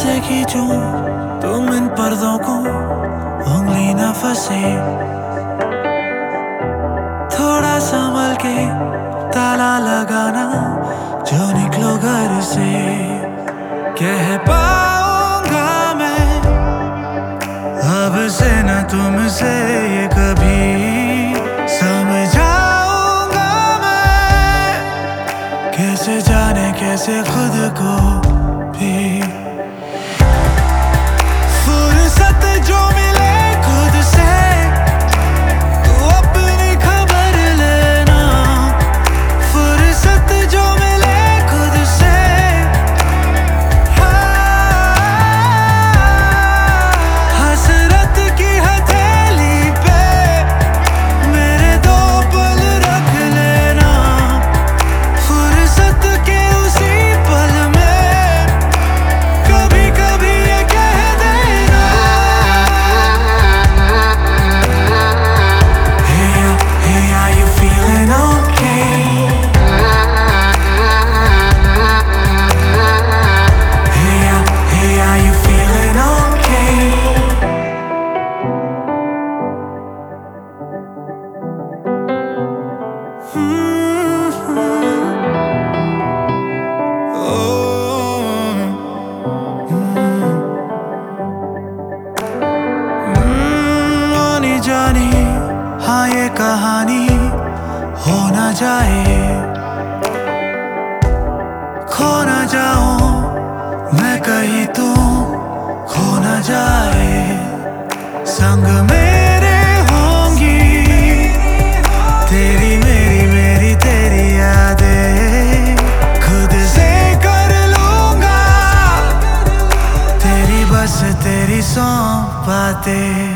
कैसे खींचूं तुम इन पर्दों को, उंगली न फंसे। थोड़ा संभल के ताला लगाना, जो निकलो घर से। कह पाऊंगा मैं अब से न तुमसे ये कभी, समझाऊंगा मैं कैसे जाने कैसे खुद को भी। फुर्सत जो मिले खुद से तू अपनी खबर लेना, फुर्सत जो मिले खुद से। हसरत की हथेली पे मेरे 2 पल रख लेना, फुर्सत के उसी पल में कभी कभी ये कह देना। Hey, are you feeling okay? Hey, are you feeling okay? आनी जानी हाँ ये कहानी हो ना जाए, खो ना जाऊं मैं कहीं, तू खो ना जाए। संग मेरे होंगी तेरी मेरी तेरी यादें, खुद से कर लूंगा तेरी बस तेरी सौंप बातें।